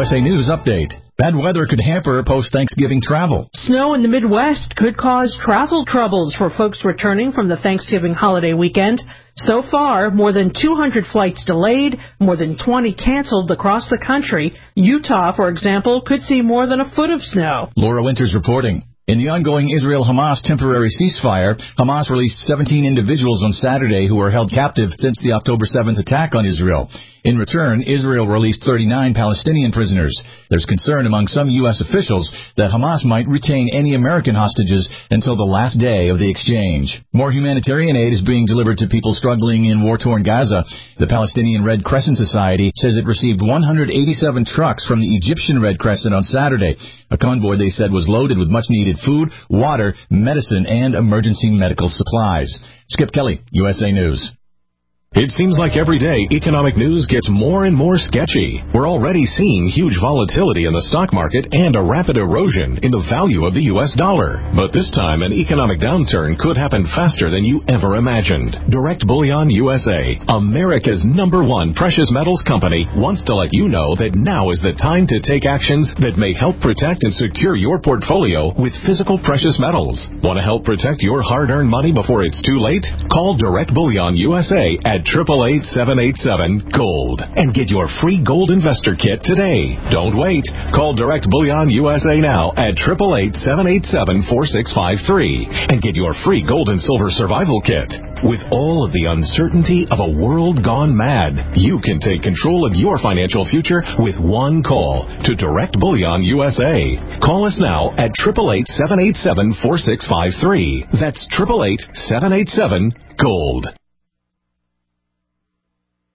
USA News Update. Bad weather could hamper post-Thanksgiving travel. Snow in the Midwest could cause travel troubles for folks returning from the Thanksgiving holiday weekend. So far, more than 200 flights delayed, more than 20 canceled across the country. Utah, for example, could see more than a foot of snow. Laura Winters reporting. In the ongoing Israel-Hamas temporary ceasefire, Hamas released 17 individuals on Saturday who were held captive since the October 7th attack on Israel. In return, Israel released 39 Palestinian prisoners. There's concern among some U.S. officials that Hamas might retain any American hostages until the last day of the exchange. More humanitarian aid is being delivered to people struggling in war-torn Gaza. The Palestinian Red Crescent Society says it received 187 trucks from the Egyptian Red Crescent on Saturday. A convoy, they said, was loaded with much-needed food, water, medicine, and emergency medical supplies. Skip Kelly, USA News. It seems like every day economic news gets more and more sketchy. We're already seeing huge volatility in the stock market and a rapid erosion in the value of the U.S. dollar. But this time, an economic downturn could happen faster than you ever imagined. Direct Bullion USA, America's #1 precious metals company, wants to let you know that now is the time to take actions that may help protect and secure your portfolio with physical precious metals. Want to help protect your hard-earned money before it's too late? Call Direct Bullion USA at 888-787-GOLD and get your free gold investor kit today. Don't wait. Call Direct Bullion USA now at 888-787-4653 and get your free gold and silver survival kit. With all of the uncertainty of a world gone mad, you can take control of your financial future with one call to Direct Bullion USA. Call us now at 888-787-4653. That's 888-787-GOLD.